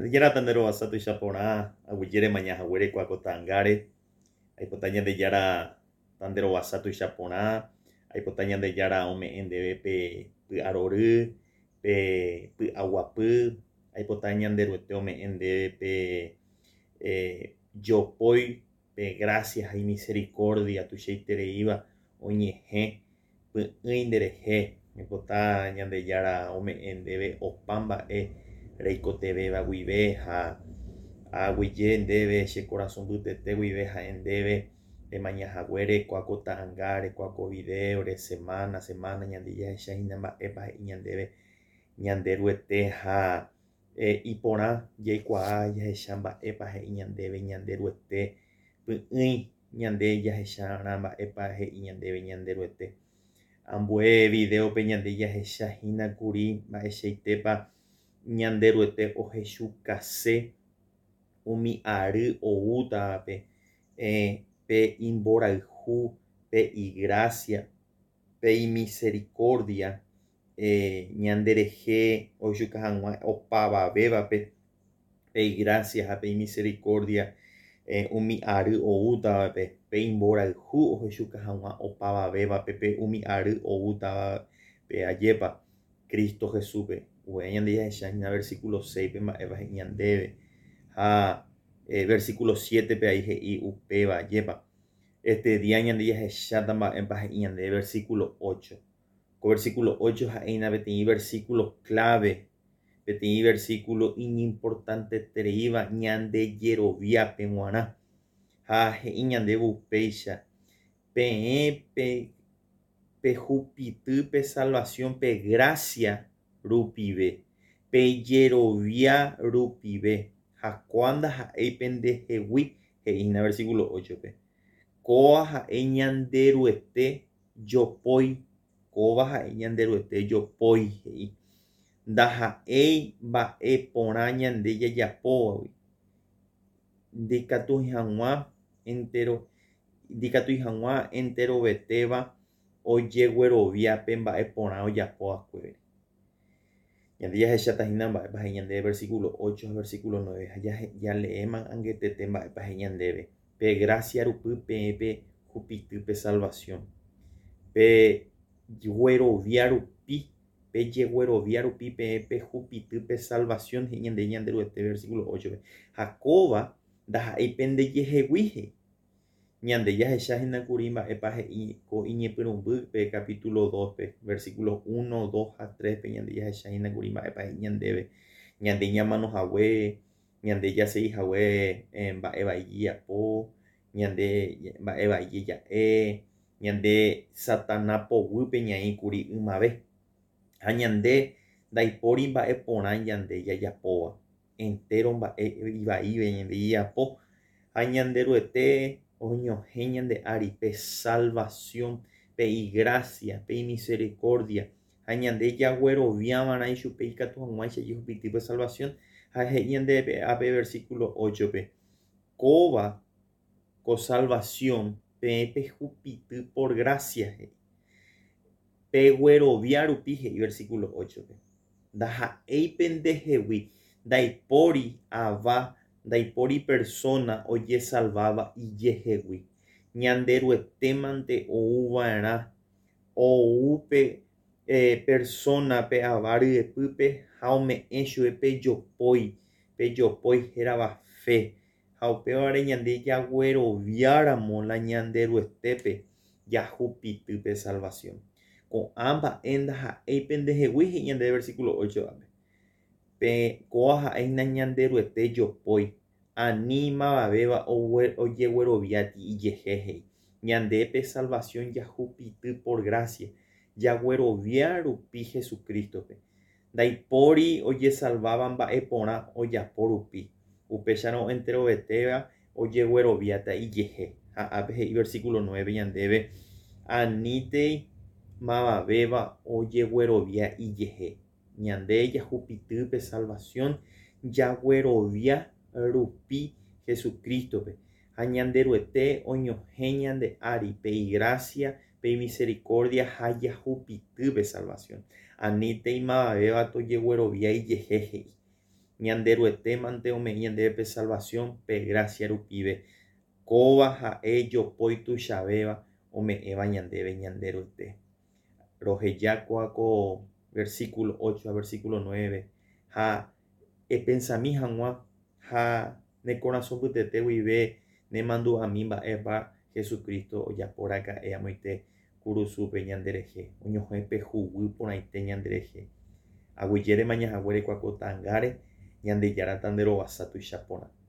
Yara tandero basato y chapona, aguillere mañana huere cuacotangare, hay potaña de yara tandero basato y chapona, hay potaña de yara ome en de pe aroru, pe aguapu, hay potaña de ruete ome en de yo poi, pe gracias y misericordia, tu sheitere iba, oñeje, pe indereje, hay potaña de yara ome en de opamba Reiko TV va guiveja a guille en debe che corazón butete guiveja en debe de mañana güere cuaco tangare cuaco video de semana ñandilla esa inamba epa ñandebe ñanderueteja ipora yaikua ya echamba epa ñandebe ñanderuete py'ỹi ñande ya echaramba epa ñandebe ñanderuete ambue video pe ñande ya echahína kuri mba'eichaitépa ñanderuete ohechukase umi ary outápe pe imborayhu pe igracia pe misericordia ñanderehe oichuka hag̃ua opavavévape pe igracia ha pe misericordia umi ary outávape pe imborayhu ohechuka hag̃ua opavavévape pe umi ary outávape ajépa Cristo Jesúspe ñande jahechahína versículo 6 pe mba'éva he'i ñandéve ha versículo 7 pe ai he'i upéva ajépa este día ñande jahecháta mba'épa he'i ñande versículo 8 ko versículo 8 ha'éina peteĩ versículo clave peteĩ versículo inimportante tereíva ñande jeroviápe g̃uarã ha he'i ñandéve upéicha peẽ pe hupyty pe salvación pe gracia rupive pe jerovia rupive ha kuándo ha'éipe ndehegui he'ína versículo 8 pe kóva ha'e ñanderuete jopói kóva ha'e ñanderuete jopói he'i ndaha'éi mba'e porã ñande jajapógui ndikatúi hag̃ua enterovetéva ojeguerovia pe mba'e porã ojapóvakuére ñande jahechátahína mba'épa he'i ñandéve versículo 8 ha versículo 9 ha jale'éma angetete mba'épa he'i ñandéve pe gracia rupy peẽpe hupyty pe salvación pe guerovia rupi pe jeguerovia rupi peẽpe hupyty pe salvación he'i ñande ñanderuete versículo 8 pe ha kóva ndaha'éipe ndejehegui he'i ñande jahecháhína kuri mba'épa he'i ko iñepyrũmby pe capítulo 2 pe versículos 1, 2 ha 3 pe ñande jahecháhína kuri mba'épa he'i ñandéve ñande ñamanohague ñande jaseihague mba'e vaíi jejapo ñande mba'e vaíi jeja'e ñande Satana poguýpe ñaíkuri ymave ha ñande ndaipóri mba'e porã ñande jajapóva entero mba'e vaíve ñande jejapo ha ñanderuete oñohẽ ñande ári pe salvación pe igracia pe misericordia ha ñande jagueroviávarã ichupe ikatu hag̃uáicha hupyty pe salvación ha he'i ñande ápe versículo 8 pe kóva ko salvación peẽpe hupyty por gracia he'i pe guerovia rupi he'i versículo 8 pe ndaha'éipe ndehegui ndaipóri ava ndaipóri persona ojesalváva ijehegui ñanderuetémante ouva'erã oúpe persona pe ava ryepýpe ha ome'ẽ chupe pe jopói hérava fe ha upévare ñande jagueroviáramo la ñanderuetépe jahupyty pe salvación ko'ã mba'e ndaha'éipe ndehegui he'i ñande versículo 8 ápe pe kóva ha'éhina ñanderuete jopói ani mavavéva ojegueroviáti ijehe he'i ñande pe salvación jahupyty por gracia jaguerovia rupi Jesucristope ndaipóri ojesalváva mba'e porã ojapo rupi upéicharõ enterovetéva ojegueroviáta ijehe ha ápe he'i versículo 9 ñandéve anítei mavavéva ojeguerovia ijehe ñande jahupyty pe salvación jaguerovia rupi Jesucristope ha ñanderuete oñohẽ ñande ári pe igracia pe misericordia ha jahupyty pe salvación. Aníntei mavavéva tojeguerovia ijehe he'i ñanderuetémante ome'i ñandéve salvación pe gracia rupive kóva ha'e jopói tuichavéva ome'ẽva ñandéve ñanderuete. Rohejáko versículo 8 a versículo 9 ha epensami hag̃ua ha ne korasõ pytete guive nemandu'ami mba'épa Jesucristo ojaporãka'e amoite kurusúpe ñanderehe oñohẽ pehuguy porãite ñanderehe aguyjérema ñahaguére kuakota ángare Ñandejára tanderovasa tuichapórã.